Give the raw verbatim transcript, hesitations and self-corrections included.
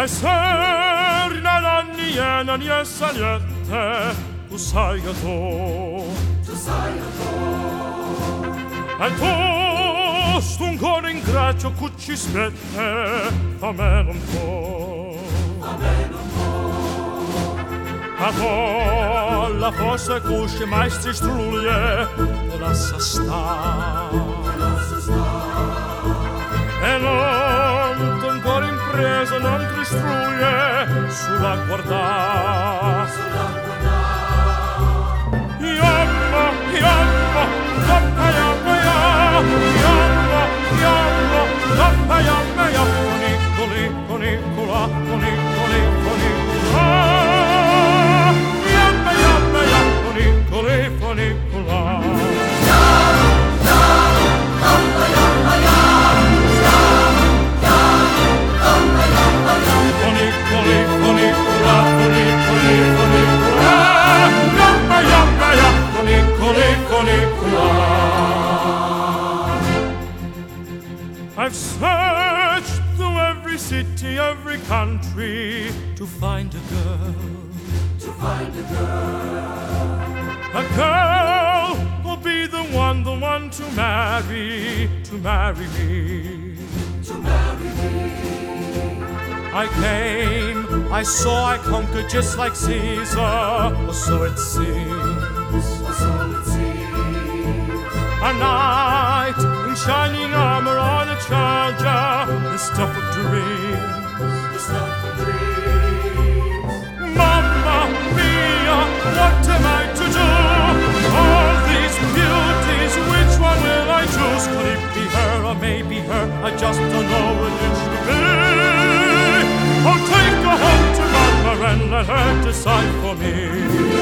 Ai serna nanniena nie saliette, tu sai a to, tu sai a to. Ai tosto un cor in graccio cucci spette, fa me non può, fa me non può. A to la fossa cusce mai si struglie, te lascia sta, te lascia sta. E non t'ancora impresa non ti istruglie sulla guardà, sulla guardà. Yamma, yamma, yappa, yappa, ya, yamma, yamma, yappa, yappa, ya, conicoli, conicola, conicoli, conicola, yappa, yappa, ya, conicoli, conicola. I've searched through every city, every country to find a girl, to find a girl, a girl who'll be the one, the one to marry, to marry me, to marry me. I came, I saw, I conquered just like Caesar, or so it seems, or so it seems. A knight in shining armor on a charger, the stuff of dreams, the stuff of dreams. Mamma mia, what am I to do? All these beauties, which one will I choose? Could it be her or maybe her? I just don't know what it should be. Oh, take her home to Mama and let her decide for me.